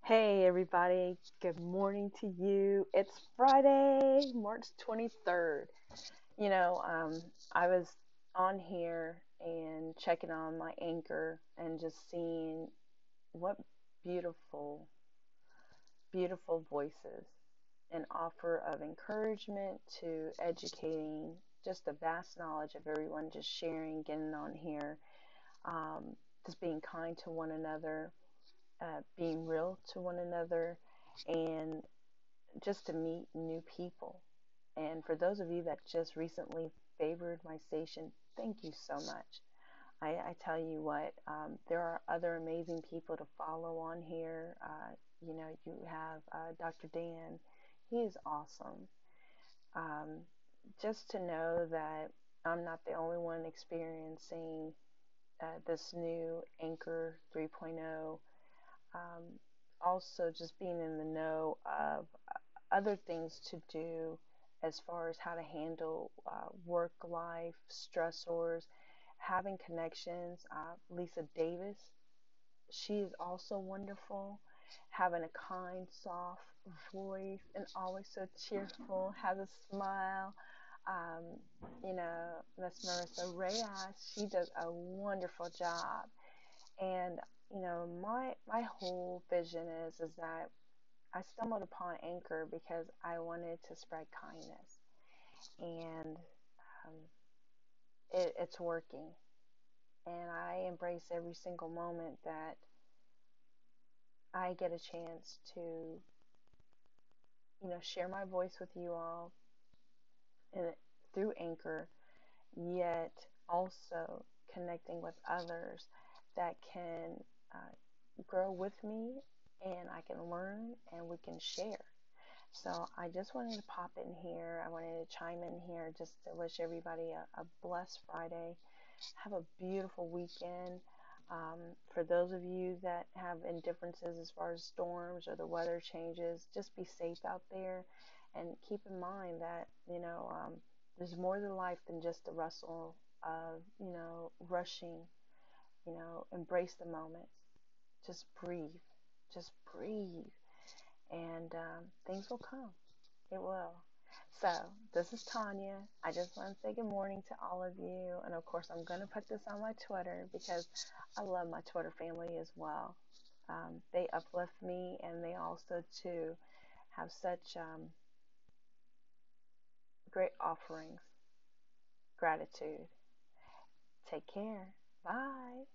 Hey everybody, good morning to you. It's Friday, March 23rd. You know, I was on here and checking on my anchor and just seeing what beautiful, beautiful voices and offer of encouragement to educating, just a vast knowledge of everyone just sharing, getting on here, um, just being kind to one another, being real to one another, and just to meet new people. And for those of you that just recently favored my station, thank you so much. I tell you what, there are other amazing people to follow on here. You have Dr. Dan. He is awesome. Um, just to know that I'm not the only one experiencing this new Anchor 3.0. Um, Also, just being in the know of other things to do as far as how to handle work life stressors, having connections. Lisa Davis, she is also wonderful, having a kind, soft voice and always so cheerful, has a smile. Um, Miss Marissa Reyes, she does a wonderful job. And my whole vision is that I stumbled upon Anchor because I wanted to spread kindness, and um, it's working. And I embrace every single moment that I get a chance to, share my voice with you all and through Anchor, yet also connecting with others that can grow with me, and I can learn and we can share. So I just wanted to pop in here. I wanted to chime in here just to wish everybody a blessed Friday. Have a beautiful weekend. For those of you that have indifferences as far as storms or the weather changes, just be safe out there and keep in mind that, there's more to life than just the rustle of, rushing, embrace the moment. Just breathe. Just breathe. And things will come. It will. So, this is Tanya. I just want to say good morning to all of you. And of course, I'm going to put this on my Twitter because I love my Twitter family as well. They uplift me, and they also, too, have such great offerings. Gratitude. Take care. Bye.